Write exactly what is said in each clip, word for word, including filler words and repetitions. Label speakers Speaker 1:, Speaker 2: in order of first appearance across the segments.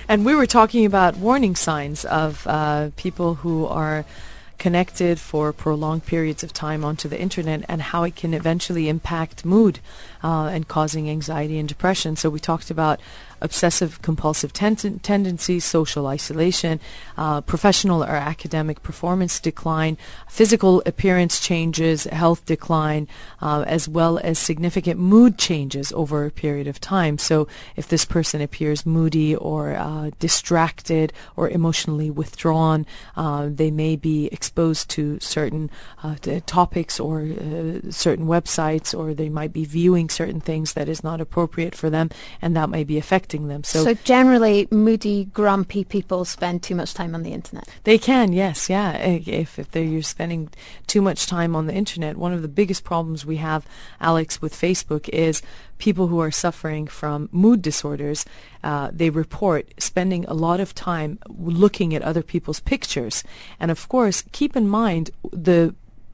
Speaker 1: And we were talking about warning signs of uh, people who are connected for prolonged periods of time onto the internet and how it can eventually impact mood uh, and causing anxiety and depression. So we talked about obsessive compulsive ten- tendencies, social isolation, uh, professional or academic performance decline, physical appearance changes, health decline, uh, as well as significant mood changes over a period of time. So if this person appears moody or uh, distracted or emotionally withdrawn, uh, they may be exposed to certain uh, t- topics or uh, certain websites, or they might be viewing certain things that is not appropriate for them, and that may be affecting them. So,
Speaker 2: so generally, moody, grumpy people spend too much time on the internet.
Speaker 1: They can, yes, yeah. If if they're you're spending too much time on the internet, one of the biggest problems we have, Alex, with Facebook is people who are suffering from mood disorders. Uh, they report spending a lot of time looking at other people's pictures, and of course, keep in mind the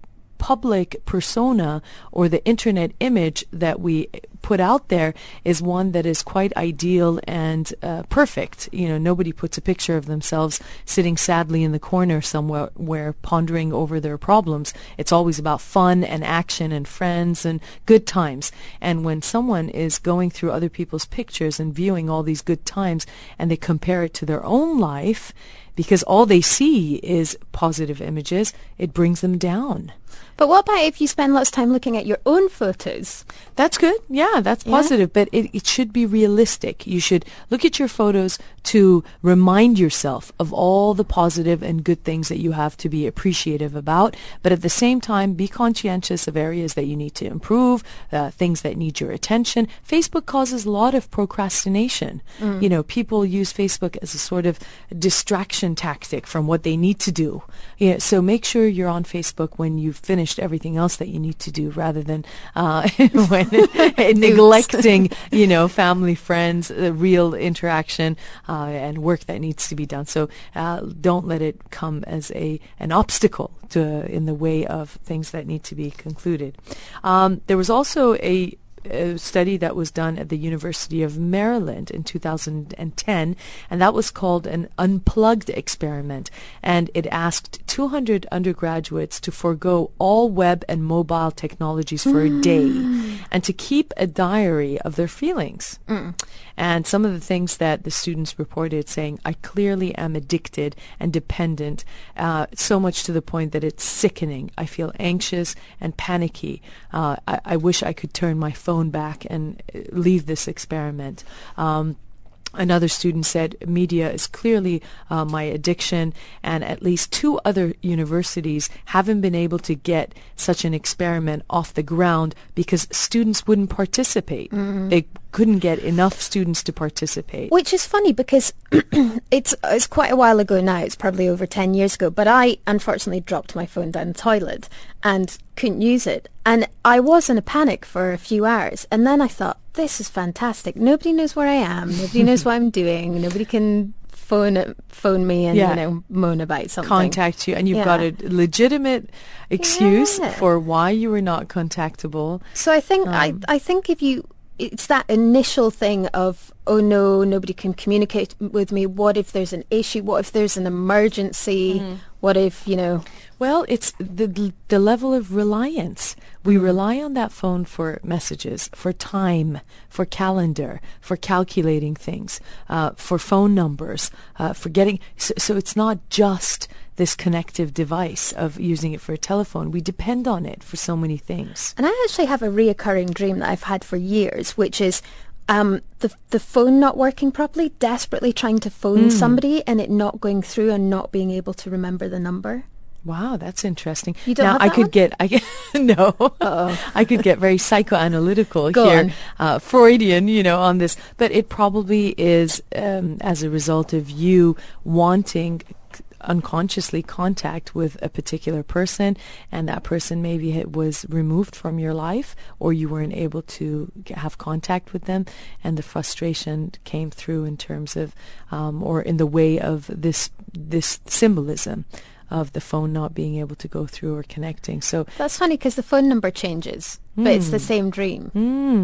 Speaker 1: public persona or the internet image that we put out there is one that is quite ideal and uh, perfect. You know, nobody puts a picture of themselves sitting sadly in the corner somewhere where pondering over their problems. It's always about fun and action and friends and good times. And when someone is going through other people's pictures and viewing all these good times and they compare it to their own life, because all they see is positive images, it brings them down.
Speaker 2: But what about if you spend lots of time looking at your own photos?
Speaker 1: That's good. Yeah, that's positive. Yeah. But it, it should be realistic. You should look at your photos to remind yourself of all the positive and good things that you have to be appreciative about. But at the same time, be conscientious of areas that you need to improve, uh, things that need your attention. Facebook causes a lot of procrastination. Mm. You know, people use Facebook as a sort of distraction tactic from what they need to do. Yeah, so make sure you're on Facebook when you've finished everything else that you need to do, rather than uh, when neglecting, you know, family, friends, uh, real interaction, uh, and work that needs to be done. So uh, don't let it come as a an obstacle to, in the way of things that need to be concluded. Um, there was also a a study that was done at the University of Maryland in two thousand ten, and that was called an unplugged experiment. And it asked two hundred undergraduates to forego all web and mobile technologies for mm. a day and to keep a diary of their feelings. Mm. And some of the things that the students reported, saying, I clearly am addicted and dependent, uh, so much to the point that it's sickening. I feel anxious and panicky. Uh, I, I wish I could turn my phone back and leave this experiment. Um, Another student said, media is clearly uh, my addiction, and at least two other universities haven't been able to get such an experiment off the ground because students wouldn't participate. Mm-hmm. They couldn't get enough students to participate.
Speaker 2: Which is funny because it's it's quite a while ago now. It's probably over ten years ago. But I unfortunately dropped my phone down the toilet and couldn't use it. And I was in a panic for a few hours. And then I thought, this is fantastic. Nobody knows where I am. Nobody knows what I'm doing. Nobody can phone phone me and, yeah. you know, moan about something.
Speaker 1: Contact you. And you've yeah. got a legitimate excuse yeah. for why you were not contactable.
Speaker 2: So I think um, I I think if you... it's that initial thing of, oh no, nobody can communicate with me. What if there's an issue? What if there's an emergency? Mm-hmm. What if, you know...
Speaker 1: Well, it's the the level of reliance. We mm-hmm. rely on that phone for messages, for time, for calendar, for calculating things, uh, for phone numbers, uh, for getting... So, so it's not just this connective device of using it for a telephone. We depend on it for so many things.
Speaker 2: And I actually have a reoccurring dream that I've had for years, which is um, the the phone not working properly, desperately trying to phone mm. somebody and it not going through and not being able to remember the number.
Speaker 1: Wow, that's interesting.
Speaker 2: You don't
Speaker 1: now
Speaker 2: have
Speaker 1: I
Speaker 2: that
Speaker 1: could
Speaker 2: one?
Speaker 1: get I get no. Uh-oh. I could get very psychoanalytical
Speaker 2: Go
Speaker 1: here,
Speaker 2: on.
Speaker 1: Uh, Freudian, you know, on this. But it probably is um, as a result of you wanting unconsciously contact with a particular person, and that person maybe it was removed from your life, or you weren't able to g- have contact with them, and the frustration came through in terms of, um, or in the way of this this symbolism of the phone not being able to go through or connecting. So
Speaker 2: that's funny because the phone number changes, mm. but it's the same dream.
Speaker 1: Mm.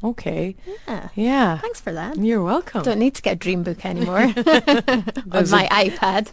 Speaker 1: Okay.
Speaker 2: Yeah.
Speaker 1: Yeah.
Speaker 2: Thanks for that.
Speaker 1: You're welcome.
Speaker 2: Don't need to get a dream book anymore on my iPad.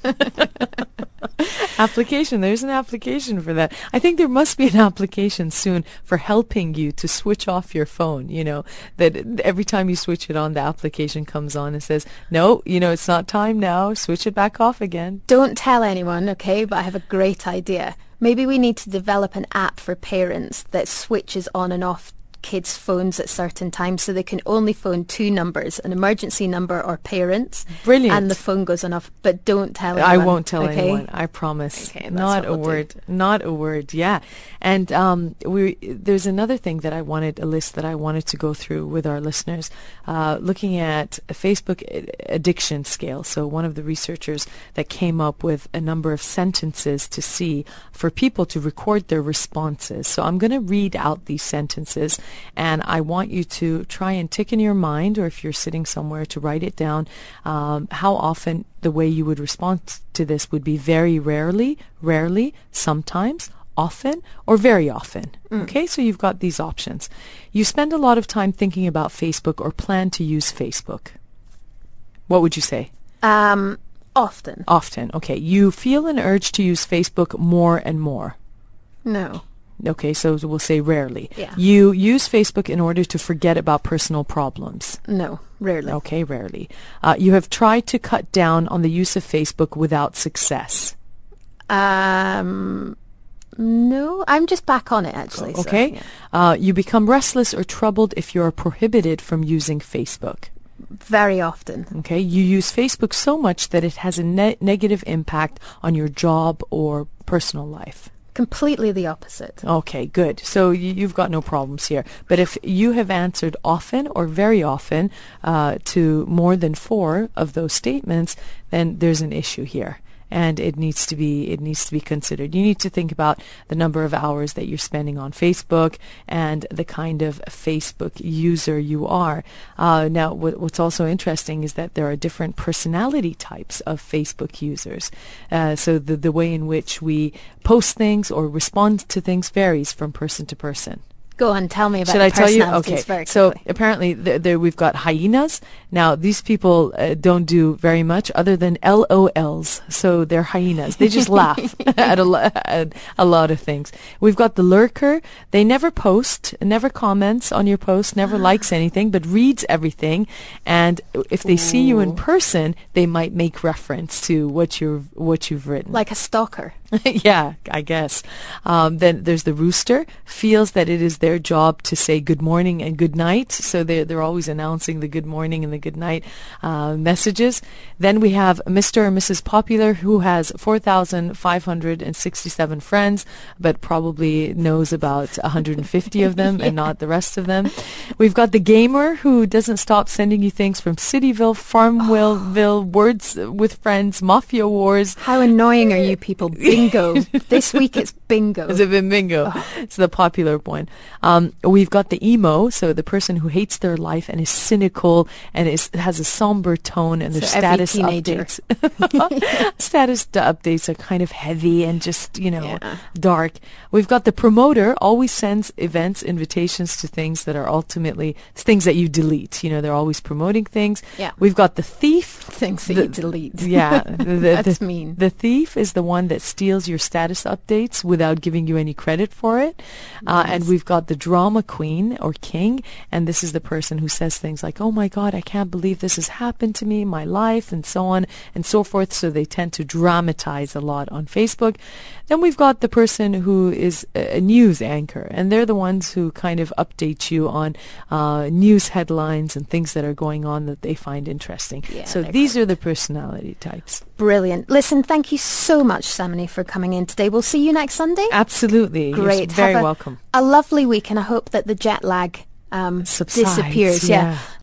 Speaker 1: Application. There's an application for that. I think there must be an application soon for helping you to switch off your phone, you know, that every time you switch it on, the application comes on and says, no, you know, it's not time now. Switch it back off again.
Speaker 2: Don't tell anyone, okay? But I have a great idea. Maybe we need to develop an app for parents that switches on and off kids' phones at certain times so they can only phone two numbers, an emergency number or parents.
Speaker 1: Brilliant.
Speaker 2: And the phone goes on off, but don't tell anyone.
Speaker 1: I won't tell
Speaker 2: okay?
Speaker 1: anyone. I promise.
Speaker 2: Okay, that's
Speaker 1: Not
Speaker 2: what
Speaker 1: a
Speaker 2: we'll do.
Speaker 1: word. Not a word. Yeah. And um, we there's another thing that I wanted, a list that I wanted to go through with our listeners, uh, looking at a Facebook addiction scale. So one of the researchers that came up with a number of sentences to see for people to record their responses. So I'm going to read out these sentences, and I want you to try and tick in your mind, or if you're sitting somewhere, to write it down, um, how often the way you would respond to this would be very rarely, rarely, sometimes, often, or very often. Mm. Okay, so you've got these options. You spend a lot of time thinking about Facebook or plan to use Facebook. What would you say?
Speaker 2: Um, often.
Speaker 1: Often. Okay. You feel an urge to use Facebook more and more.
Speaker 2: No.
Speaker 1: Okay, so we'll say rarely.
Speaker 2: Yeah.
Speaker 1: You use Facebook in order to forget about personal problems.
Speaker 2: No, rarely.
Speaker 1: Okay, rarely. Uh, you have tried to cut down on the use of Facebook without success.
Speaker 2: Um, no, I'm just back on it actually.
Speaker 1: Okay.
Speaker 2: So, yeah.
Speaker 1: uh, you become restless or troubled if you are prohibited from using Facebook.
Speaker 2: Very often.
Speaker 1: Okay. You use Facebook so much that it has a ne- negative impact on your job or personal life.
Speaker 2: Completely the opposite.
Speaker 1: Okay, good. So you, you've got no problems here. But if you have answered often or very often uh, to more than four of those statements, then there's an issue here. And it needs to be it needs to be considered. You need to think about the number of hours that you're spending on Facebook and the kind of Facebook user you are. Uh, now, what, what's also interesting is that there are different personality types of Facebook users. Uh, so the the way in which we post things or respond to things varies from person to person.
Speaker 2: Go on, tell me about
Speaker 1: Should
Speaker 2: the
Speaker 1: I tell you?
Speaker 2: personalities
Speaker 1: Okay.
Speaker 2: very
Speaker 1: So
Speaker 2: quickly.
Speaker 1: apparently th- there we've got hyenas. Now these people uh, don't do very much other than L O Ls. So they're hyenas. They just laugh at, a lo- at a lot of things. We've got the lurker. They never post, never comments on your post, never likes anything, but reads everything. And if they see you in
Speaker 2: Ooh.
Speaker 1: person, they might make reference to what you've what you've written.
Speaker 2: Like a stalker.
Speaker 1: Yeah, I guess. Um, then there's the rooster, feels that it is their job to say good morning and good night. So they're, they're always announcing the good morning and the good night uh, messages. Then we have Mister or Missus Popular, who has four thousand five hundred sixty-seven friends, but probably knows about one hundred fifty of them yeah. and not the rest of them. We've got the gamer, who doesn't stop sending you things from Cityville, Farmville, oh. Words with Friends, Mafia Wars.
Speaker 2: How annoying are you people? Bingo. This week it's bingo.
Speaker 1: Has it been bingo? Oh. It's the popular one. Um, we've got the emo, so the person who hates their life and is cynical and is has a somber tone, and their
Speaker 2: so
Speaker 1: status
Speaker 2: teenager.
Speaker 1: updates. Status d- updates are kind of heavy and just, you know,
Speaker 2: yeah.
Speaker 1: dark. We've got the promoter, always sends events, invitations to things that are ultimately things that you delete. You know, they're always promoting things.
Speaker 2: Yeah.
Speaker 1: We've got the thief.
Speaker 2: Things that
Speaker 1: the,
Speaker 2: you delete.
Speaker 1: Yeah. The, the,
Speaker 2: That's
Speaker 1: the,
Speaker 2: mean.
Speaker 1: The thief is the one that steals your status updates without giving you any credit for it. Uh,
Speaker 2: Yes.
Speaker 1: And we've got the drama queen or king, and this is the person who says things like, oh my God, I can't believe this has happened to me, my life, and so on and so forth. So they tend to dramatize a lot on Facebook. Then we've got the person who is a, a news anchor, and they're the ones who kind of update you on uh, news headlines and things that are going on that they find interesting.
Speaker 2: Yeah,
Speaker 1: so
Speaker 2: they're
Speaker 1: these
Speaker 2: great.
Speaker 1: are the personality types.
Speaker 2: Brilliant. Listen, thank you so much, Samini, for coming in today. We'll see you next Sunday.
Speaker 1: Absolutely.
Speaker 2: Great.
Speaker 1: You're very
Speaker 2: Have a,
Speaker 1: welcome.
Speaker 2: A lovely week, and I hope that the jet lag um,
Speaker 1: Subsides,
Speaker 2: disappears.
Speaker 1: yeah.
Speaker 2: yeah.